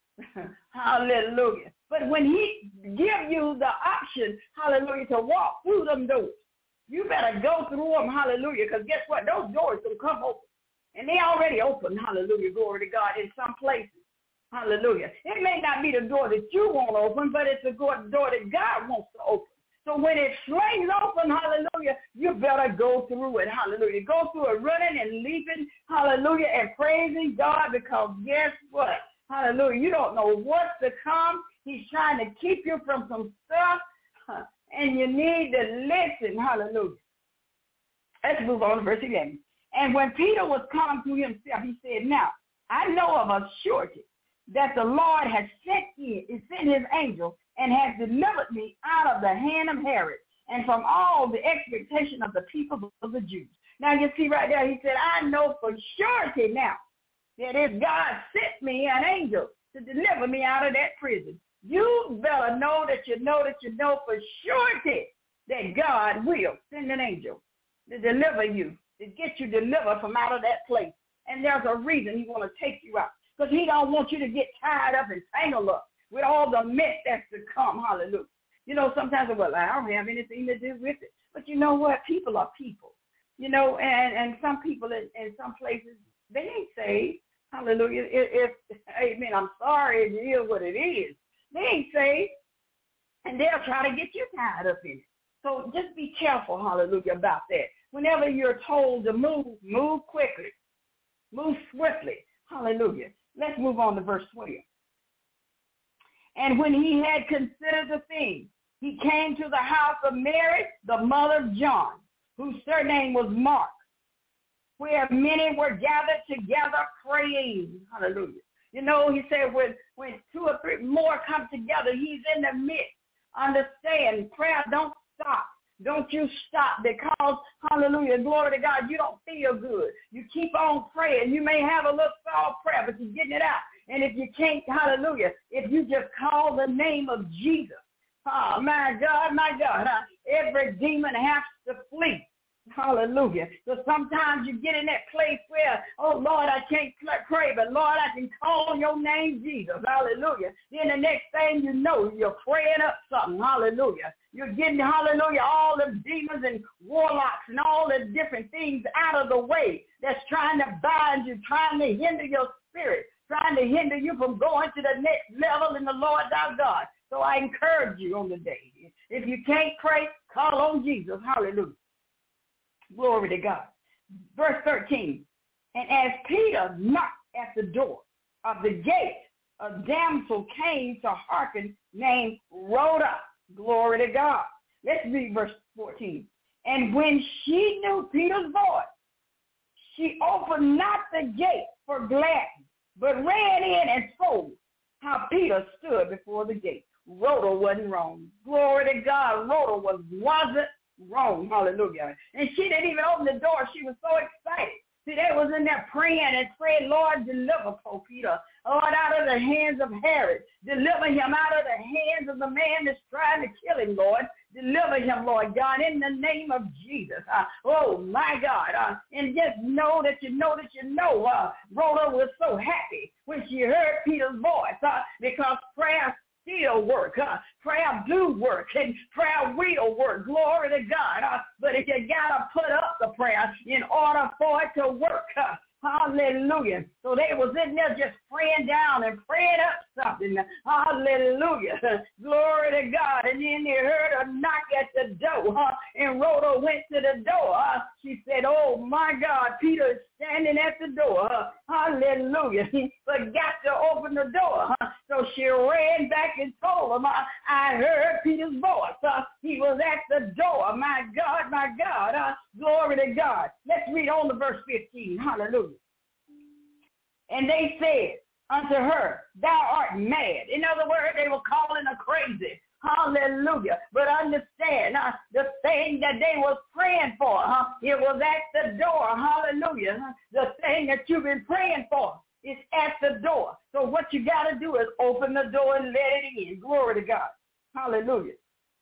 Hallelujah. But when he give you the option, hallelujah, to walk through them doors, you better go through them, hallelujah, because guess what? Those doors will come open. And they already open, hallelujah, glory to God, in some places. Hallelujah. It may not be the door that you want open, but it's the door that God wants to open. So when it slings open, hallelujah, you better go through it, hallelujah. Go through it running and leaping, hallelujah, and praising God, because guess what? Hallelujah. You don't know what's to come. He's trying to keep you from some stuff, and you need to listen, hallelujah. Let's move on to verse eleven. And when Peter was come to himself, he said, now, I know of a surety that the Lord has sent, in, sent his angel and has delivered me out of the hand of Herod and from all the expectation of the people of the Jews. Now you see right there, he said, I know for surety now that if God sent me an angel to deliver me out of that prison, you better know that you know that you know for surety that God will send an angel to deliver you, to get you delivered from out of that place. And there's a reason he want to take you out, because he don't want you to get tied up and tangled up with all the mess that's to come. Hallelujah. You know, sometimes, well, I don't have anything to do with it. But you know what? People are people. You know, and, and some people in, in some places, they ain't saved. Hallelujah. If, if, amen, I'm sorry, it is what it is. They ain't saved. And they'll try to get you tied up in it. So just be careful, hallelujah, about that. Whenever you're told to move, move quickly. Move swiftly. Hallelujah. Let's move on to verse twelve. And when he had considered the thing, he came to the house of Mary, the mother of John, whose surname was Mark, where many were gathered together praying. Hallelujah. You know, he said when, when two or three more come together, he's in the midst. Understand, prayer don't stop. Don't you stop, because, hallelujah, glory to God, you don't feel good. You keep on praying. You may have a little soft prayer, but you're getting it out. And if you can't, hallelujah, if you just call the name of Jesus, oh, my God, my God, huh? Every demon has to flee. Hallelujah. So sometimes you get in that place where, oh, Lord, I can't pray, but Lord, I can call your name, Jesus. Hallelujah. Then the next thing you know, you're praying up something. Hallelujah. You're getting, hallelujah, all the demons and warlocks and all the different things out of the way that's trying to bind you, trying to hinder your spirit, trying to hinder you from going to the next level in the Lord thy God. So I encourage you on the day. If you can't pray, call on Jesus. Hallelujah. Glory to God. Verse thirteen. And as Peter knocked at the door of the gate, a damsel came to hearken named Rhoda. Glory to God. Let's read verse fourteen. And when she knew Peter's voice, she opened not the gate for gladness, but ran in and told how Peter stood before the gate. Rhoda wasn't wrong. Glory to God. Rhoda was, wasn't wrong. Hallelujah. And she didn't even open the door. She was so excited. See, they was in there praying and praying, Lord, deliver poor Peter. Lord, out of the hands of Herod. Deliver him out of the hands of the man that's trying to kill him, Lord. Deliver him, Lord God, in the name of Jesus. Uh, oh, my God. Uh, and just know that you know that you know. Uh, Rhoda was so happy when she heard Peter's voice uh, because prayer still work. Uh, prayer do work, and prayer will work. Glory to God. Uh, but if you got to put up the prayer in order for it to work, uh, hallelujah. So they was in there just praying down and praying up something. Hallelujah. Glory to God. And then they heard a knock at the door, huh? And Rhoda went to the door. Huh? She said, oh, my God, Peter is standing at the door. Huh? Hallelujah. He forgot to open the door. Huh? So she ran back and told him, I, I heard Peter's voice. Huh? He was at the door. My God, my God. Huh? Glory to God. Let's read on to verse fifteen. Hallelujah. And they said unto her, thou art mad. In other words, they were calling her crazy. Hallelujah. But understand, uh, the thing that they was praying for, huh? It was at the door. Hallelujah. Huh? The thing that you've been praying for is at the door. So what you got to do is open the door and let it in. Glory to God. Hallelujah.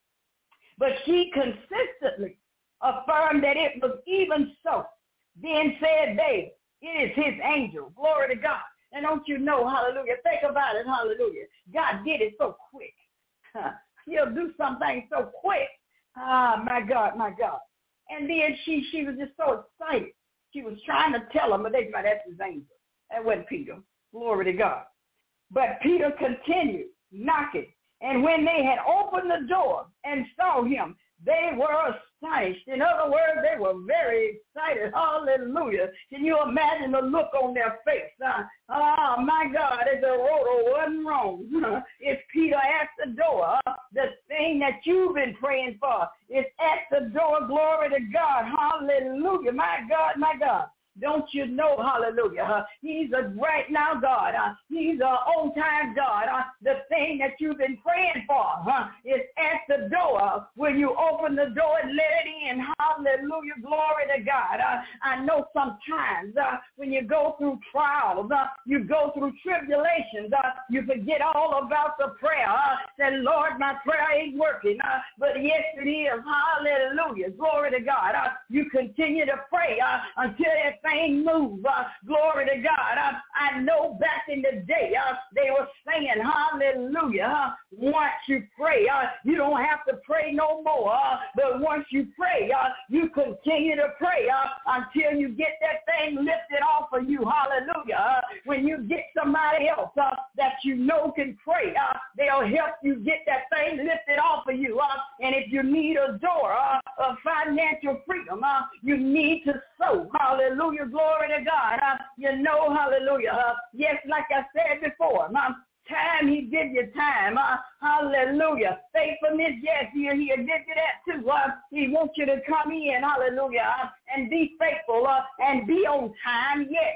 But she consistently affirmed that it was even so. Then said they, it is his angel. Glory to God. And don't you know, hallelujah, think about it, hallelujah. God did it so quick. Huh. He'll do something so quick. Ah, my God, my God. And then she she was just so excited. She was trying to tell him, but they thought that's his angel. That wasn't Peter. Glory to God. But Peter continued knocking. And when they had opened the door and saw him, they were astonished. In other words, they were very excited. Hallelujah. Can you imagine the look on their face? Uh, oh, my God, as the Rhoda wasn't wrong. Uh, it's Peter at the door. Uh, the thing that you've been praying for is at the door. Glory to God. Hallelujah. My God, my God. Don't you know, hallelujah, uh, he's a right now God. Uh, he's an on-time God. Uh, the thing that you've been praying for uh, is at the door. When you open the door and let it in, hallelujah, glory to God. Uh, I know sometimes uh, when you go through trials, uh, you go through tribulations, uh, you forget all about the prayer. Uh, say, Lord, my prayer ain't working. Uh, but yes, it is. Hallelujah, glory to God. Uh, you continue to pray uh, until that thing move. Uh, glory to God. Uh, I know back in the day, uh, they were saying, hallelujah, uh, once you pray, uh, you don't have to pray no more. Uh, but once you pray, uh, you continue to pray uh, until you get that thing lifted off of you. Hallelujah. Uh, when you get somebody else uh, that you know can pray, uh, they'll help you get that thing lifted off of you. Uh, and if you need a door uh, of financial freedom, uh, you need to sow. Hallelujah. Glory to God. Uh, you know, hallelujah. Uh, yes, like I said before, uh, time, he give you time. Uh, hallelujah. Faithfulness, yes, he, he'll give you that too. Uh, he wants you to come in, hallelujah, uh, and be faithful uh, and be on time, yes.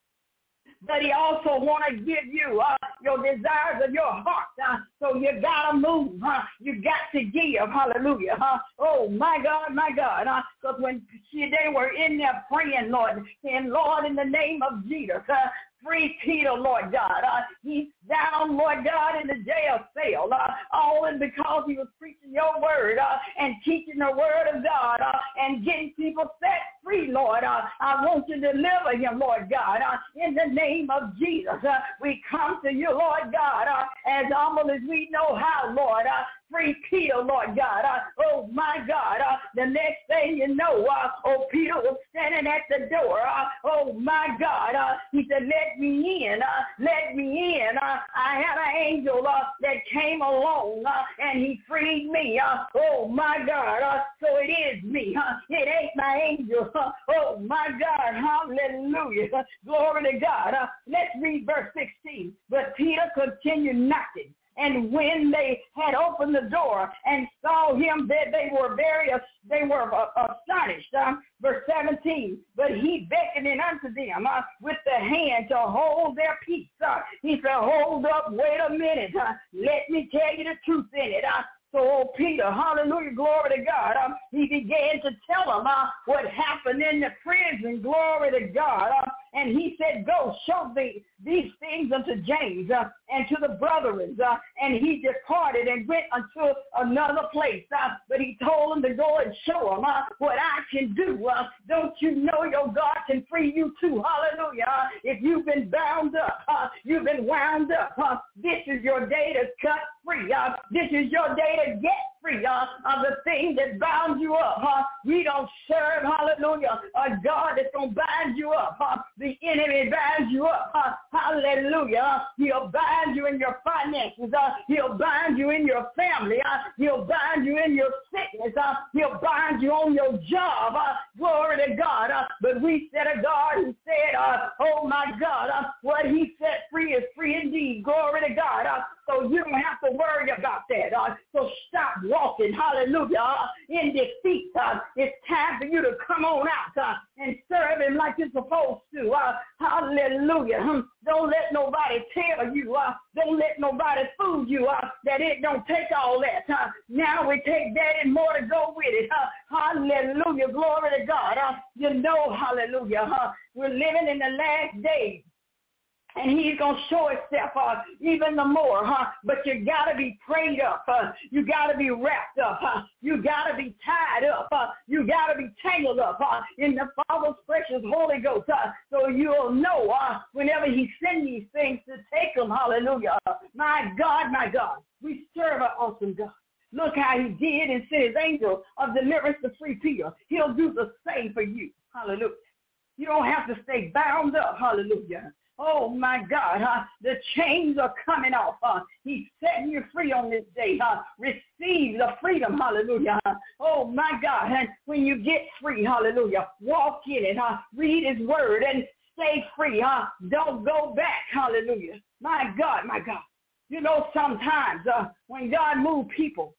But he also want to give you uh, your desires of your heart. Uh, so you got to move. Huh? You got to give. Hallelujah. Huh? Oh, my God, my God. Because uh, when she, they were in there praying, Lord, saying, Lord, in the name of Jesus, uh, Free Peter, Lord God. Uh, he's down, Lord God, in the jail cell. Uh, all in because he was preaching your word uh, and teaching the word of God uh, and getting people set free, Lord. Uh, I want you to deliver him, Lord God. Uh, in the name of Jesus, uh, we come to you, Lord God, uh, as humble as we know how, Lord. Uh, free Peter, Lord God. Uh, oh, my God. Uh, the next thing you know, uh, oh, Peter was standing at the door. Uh, oh, my God. Uh, he said, let me in. Uh, let me in. Uh, I had an angel uh, that came along uh, and he freed me. Uh, oh, my God. Uh, so it is me. Uh, it ain't my angel. Uh, oh, my God. Hallelujah. Uh, glory to God. Uh, let's read verse sixteen. But Peter continued knocking. And when they had opened the door and saw him, that they were very, they were astonished. Uh, verse seventeen, but he beckoned unto them uh, with the hand to hold their peace. Uh, he said, hold up, wait a minute. Uh, let me tell you the truth in it. Uh, So, oh, Peter, hallelujah, glory to God, um, he began to tell them uh, what happened in the prison, glory to God. Uh, and he said, go show the, these things unto James uh, and to the brethren. Uh, and he departed and went unto another place. Uh, but he told them to go and show them uh, what I can do. Uh, don't you know your God can free you too? Hallelujah. Uh, if you've been bound up, uh, you've been wound up, uh, this is your day to cut free. Uh, this is your day to get free uh, of the thing that bound you up. Uh, we don't serve, hallelujah, a God that's going to bind you up. Uh, the enemy binds you up. Uh, hallelujah. Uh, he'll bind you in your finances. Uh, he'll bind you in your family. Uh, he'll bind you in your sickness. Uh, he'll bind you on your job. Uh, glory to God. Uh, but we said a God who said, uh, oh my God, uh, what he set free is free indeed. Glory to God. Uh, so you don't have to worry about that. Uh, so stop walking, hallelujah, uh, in defeat. Uh, it's time for you to come on out uh, and serve him like you're supposed to. Uh, hallelujah. Hmm. Don't let nobody tell you. Uh, don't let nobody fool you uh, that it don't take all that. Uh, now we take that and more to go with it. Uh, hallelujah. Glory to God. Uh, you know, hallelujah. Uh, we're living in the last days. And he's going to show himself uh, even the more, huh? But you got to be prayed up. Uh, you got to be wrapped up. Huh? You got to be tied up. Uh, you got to be tangled up uh, in the Father's precious Holy Ghost. Uh, so you'll know uh, whenever he sends these things to take them, hallelujah. Uh, my God, my God, we serve an awesome God. Look how he did and sent his angel of deliverance to free Peter. He'll do the same for you. Hallelujah. You don't have to stay bound up. Hallelujah. Oh, my God, huh? The chains are coming off. Huh? He's setting you free on this day. Huh? Receive the freedom. Hallelujah. Huh? Oh, my God. And when you get free, hallelujah, walk in it. Huh? Read his word and stay free. Huh? Don't go back. Hallelujah. My God, my God. You know, sometimes uh, when God moves people,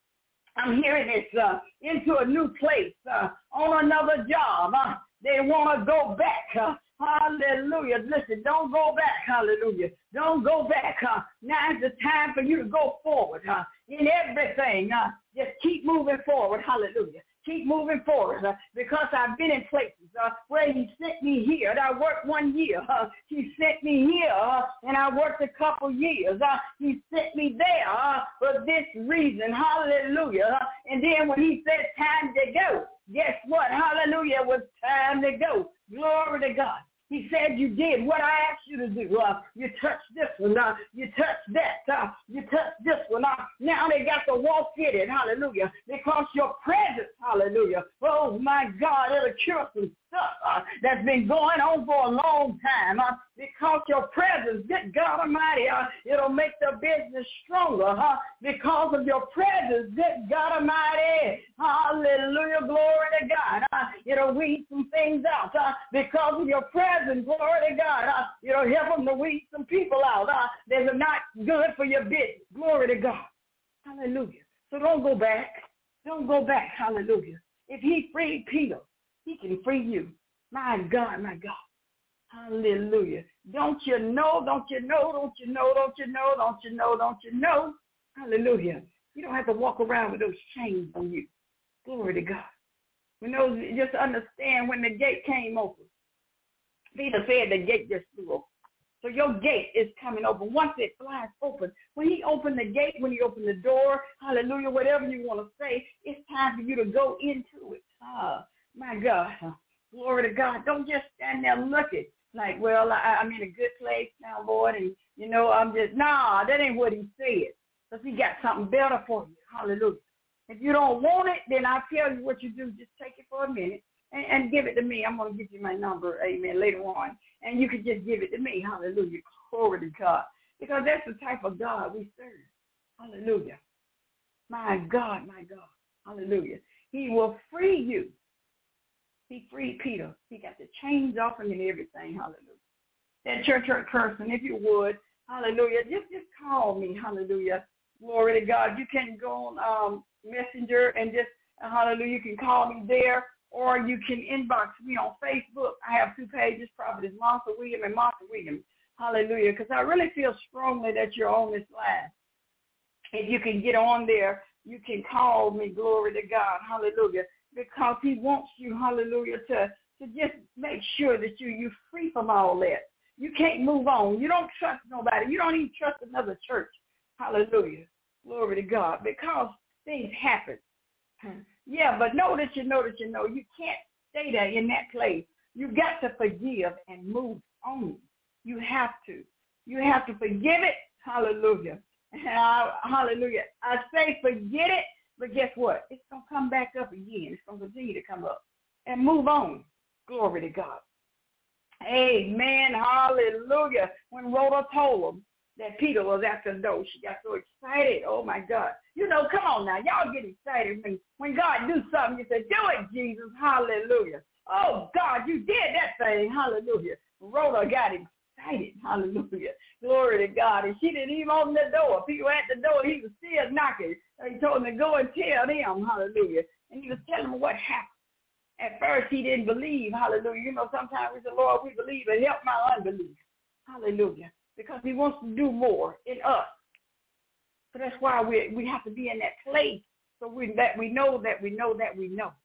I'm hearing this, uh, into a new place, uh, on another job. Uh, they want to go back. Uh, Hallelujah. Listen, don't go back. Hallelujah. Don't go back. Huh? Now is the time for you to go forward. Huh? In everything. Uh, just keep moving forward. Hallelujah. Keep moving forward uh, because I've been in places uh, where he sent me here and I worked one year. Uh, he sent me here uh, and I worked a couple years. Uh, he sent me there uh, for this reason. Hallelujah. Uh, and then when he said time to go, guess what? Hallelujah. It was time to go. Glory to God. He said you did what I asked you to do. Uh, you touched this one. Uh, you touched that. Uh, you touched this one. Uh, now they got to walk in it. Hallelujah. Because your presence, hallelujah. Oh, my God, it'll cure some stuff uh, that's been going on for a long time. Uh, because your presence, good God Almighty, uh, it'll make the business stronger. Huh? Because of your presence, good God Almighty. Hallelujah. Glory to God. Uh, it'll weed some things out. Uh, because of your presence, glory to God. Uh, it'll help them to weed some people out. Uh, they're not good for your business. Glory to God. Hallelujah. So don't go back. Don't go back. Hallelujah. If he freed Peter, he can free you. My God, my God. Hallelujah. Don't you know, don't you know, don't you know, don't you know, don't you know, don't you know. Hallelujah. You don't have to walk around with those chains on you. Glory to God. When those, just understand when the gate came open, Peter said the gate just flew open. So your gate is coming open. Once it flies open, when he opened the gate, when he opened the door, hallelujah, whatever you want to say, it's time for you to go into it. Ah, my God. Glory to God. Don't just stand there looking like, well, I, I'm in a good place now, Lord, and, you know, I'm just, nah, that ain't what he said, because he got something better for you. Hallelujah. If you don't want it, then I'll tell you what you do. Just take it for a minute and, and give it to me. I'm going to give you my number, amen, later on, and you can just give it to me. Hallelujah. Glory to God. Because that's the type of God we serve. Hallelujah. My God, my God. Hallelujah. He will free you. He freed Peter. He got the chains off him and everything. Hallelujah. That church hurt person, if you would, hallelujah, just, just call me. Hallelujah. Glory to God. You can go on um, Messenger and just, uh, hallelujah, you can call me there, or you can inbox me on Facebook. I have two pages, Prophetess Martha Williams and Martha Williams. Hallelujah. Because I really feel strongly that you're on this line. If you can get on there, you can call me. Glory to God. Hallelujah. Because he wants you, hallelujah, to, to just make sure that you, you're free from all that. You can't move on. You don't trust nobody. You don't even trust another church. Hallelujah. Glory to God. Because things happen. Yeah, but know that you know that you know. You can't stay there in that place. You got to forgive and move on. You have to. You have to forgive it. Hallelujah. Hallelujah. I say forget it. But guess what? It's going to come back up again. It's going to continue to come up and move on. Glory to God. Amen. Hallelujah. When Rhoda told him that Peter was at the door, she got so excited. Oh, my God. You know, come on now. Y'all get excited. When, when God do something, you say, do it, Jesus. Hallelujah. Oh, God, you did that thing. Hallelujah. Rhoda got excited. Hallelujah. Glory to God. And she didn't even open the door. People at the door, he was still knocking. He told them to go and tell them, hallelujah. And he was telling them what happened. At first, he didn't believe, hallelujah. You know, sometimes we say, Lord, we believe, but help my unbelief. Hallelujah. Because he wants to do more in us. So that's why we we have to be in that place so we, that we know that we know that we know.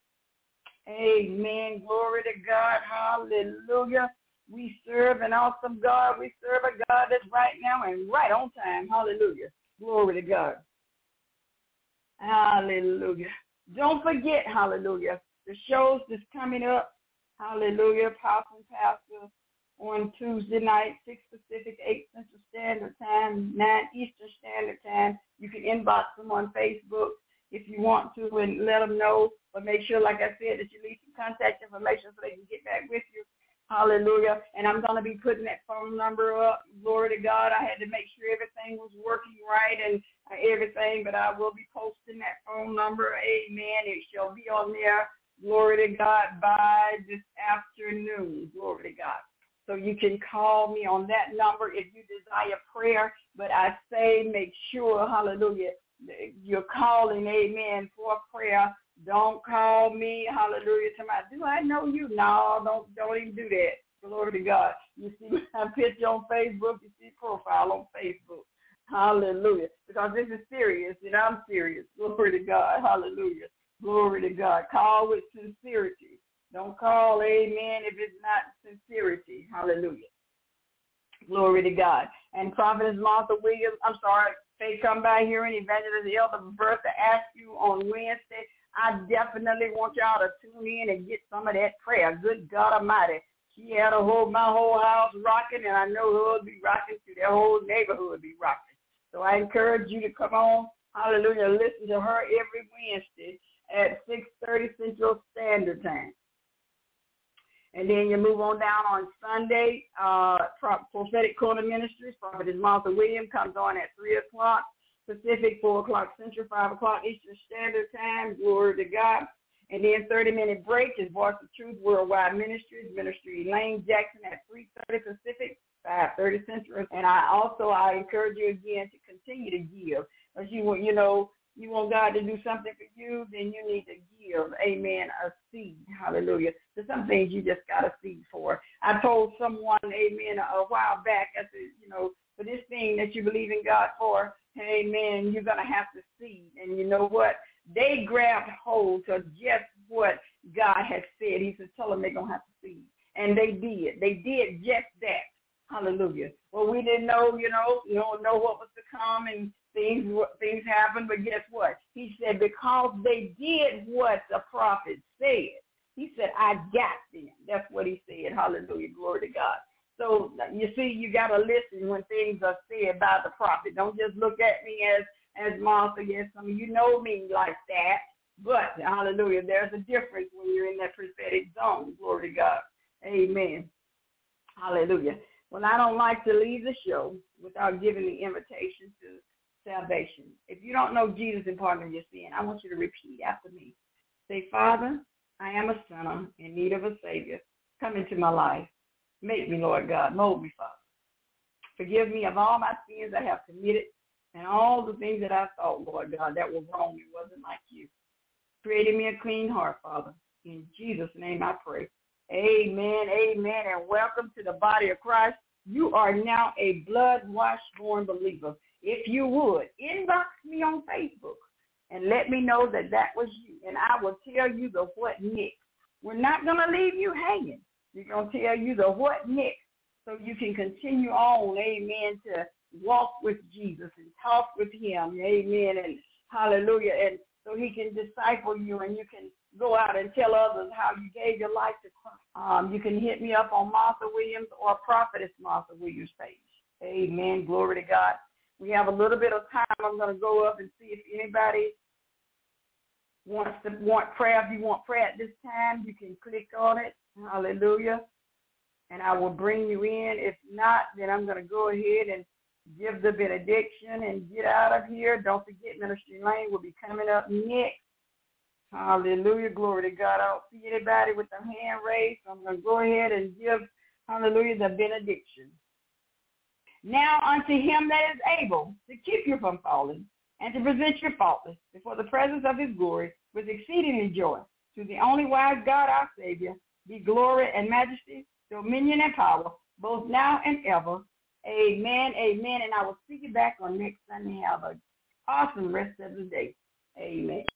Amen. Glory to God. Hallelujah. We serve an awesome God. We serve a God that's right now and right on time. Hallelujah. Glory to God. Hallelujah. Don't forget, hallelujah, the shows that's coming up. Hallelujah. Apostle and Pastor on Tuesday night, six Pacific, eight Central Standard Time, nine Eastern Standard Time. You can inbox them on Facebook if you want to and let them know. But make sure, like I said, that you leave some contact information so they can get back with you. Hallelujah. And I'm going to be putting that phone number up. Glory to God. I had to make sure everything was working right and uh, everything, but I will be posting that phone number. Amen. It shall be on there. Glory to God by this afternoon. Glory to God. So you can call me on that number if you desire prayer. But I say make sure, hallelujah, you're calling, amen, for prayer. Don't call me, hallelujah, to my, do I know you? No, don't don't even do that. Glory to God. You see my picture on Facebook, you see profile on Facebook. Hallelujah. Because this is serious, and I'm serious. Glory to God. Hallelujah. Glory to God. Call with sincerity. Don't call, amen, if it's not sincerity. Hallelujah. Glory to God. And Prophetess Martha Williams, I'm sorry, they come by here and Evangelist Elder Bertha asked you on Wednesday. I definitely want y'all to tune in and get some of that prayer. Good God Almighty. She had a whole, my whole house rocking, and I know her will be rocking too. Their whole neighborhood will be rocking. So I encourage you to come on, hallelujah, listen to her every Wednesday at six thirty Central Standard Time. And then you move on down on Sunday, uh, Prophetic Corner Ministries, Prophetess Martha Williams comes on at three o'clock Pacific, four o'clock Central, five o'clock Eastern Standard Time. Glory to God. And then thirty-minute break is Voice of Truth Worldwide Ministries, Ministry Elaine Jackson at three thirty Pacific, five thirty Central. And I also, I encourage you again to continue to give. Because you want, you know, you want God to do something for you, then you need to give, amen, a seed. Hallelujah. There's some things you just got a seed for. I told someone, amen, a while back, I said, you know, for this thing that you believe in God for, amen, you're going to have to seed. And you know what? They grabbed hold to just what God had said. He said, tell them they're going to have to seed. And they did. They did just that. Hallelujah. Well, we didn't know, you know, you don't know what was to come, and things things happened. But guess what? He said, because they did what the prophet said. He said, I got them. That's what he said. Hallelujah. Glory to God. So you see, you got to listen when things are said by the prophet. Don't just look at me as, as Martha. Yes, some of you know me like that. But, hallelujah, there's a difference when you're in that prophetic zone. Glory to God. Amen. Hallelujah. Well, I don't like to leave the show without giving the invitation to salvation. If you don't know Jesus and pardon of your sin, I want you to repeat after me. Say, Father, I am a sinner in need of a Savior. Come into my life. Make me, Lord God. Mold me, Father. Forgive me of all my sins I have committed and all the things that I thought, Lord God, that were wrong and wasn't like you. Created me a clean heart, Father. In Jesus' name I pray. Amen, amen, and welcome to the body of Christ. You are now a blood-washed born believer. If you would, inbox me on Facebook and let me know that that was you, and I will tell you the what next. We're not going to leave you hanging. We're going to tell you the what next so you can continue on, amen, to walk with Jesus and talk with him, amen, and hallelujah, and so he can disciple you and you can go out and tell others how you gave your life to Christ. Um, you can hit me up on Martha Williams or Prophetess Martha Williams page. Amen. Glory to God. We have a little bit of time. I'm going to go up and see if anybody wants to want prayer. If you want prayer at this time, you can click on it. Hallelujah. And I will bring you in. If not, then I'm going to go ahead and give the benediction and get out of here. Don't forget, Ministry Lane will be coming up next. Hallelujah. Glory to God. I don't see anybody with their hand raised, so I'm going to go ahead and give, hallelujah, the benediction. Now unto him that is able to keep you from falling and to present you faultless before the presence of his glory with exceeding joy. To the only wise God, our Savior, be glory and majesty, dominion and power, both now and ever. Amen, amen. And I will see you back on next Sunday. Have an awesome rest of the day. Amen.